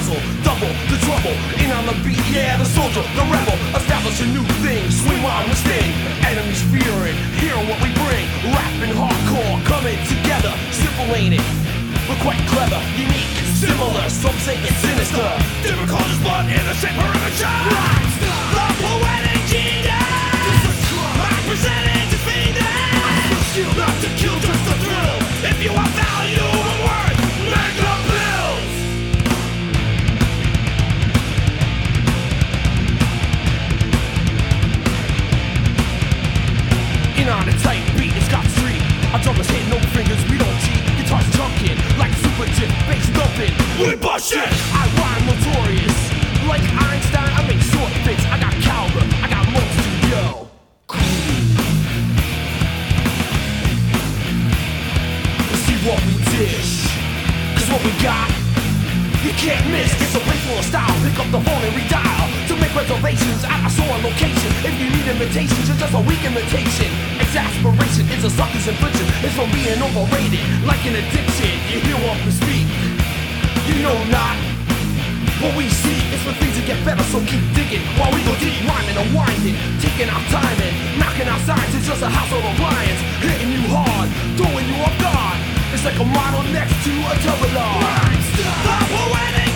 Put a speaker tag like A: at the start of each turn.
A: hustle, double the trouble. In on the beat, yeah, the soldier, the rebel. Establish a new thing, swing on with sting. Enemies fearing, hearing what we bring. Rapping hardcore, coming together. Simple ain't it? We're quite clever, unique, similar. Some say it's sinister. Different colors, blood, innocent perimeter. The poetic genius. I'm presenting defeated. Not to kill, just to thrill. If you have value and worth, make the bills. In on a tight beat, it's got street. Our drummers hit no fingers, we don't cheat. Guitars chunking, like super chip, bass thumping. We bust shit. I rhyme notorious. Like Einstein, I make short fits. I got caliber, I got multitude, yo. What we dish, cause what we got, you can't miss. It's a playful style, pick up the phone and redial. To make reservations at a store location. If you need imitations, it's just a weak imitation. Exasperation is a sucker's infliction. It's from being overrated, like an addiction. You hear what we speak, you know not what we see. It's for things to get better, so keep digging while we go deep, rhyming and winding, taking our time and knocking out signs. It's just a household of lions, hitting you hard, throwing you off guard. It's like a model next to a turbulence. The poetic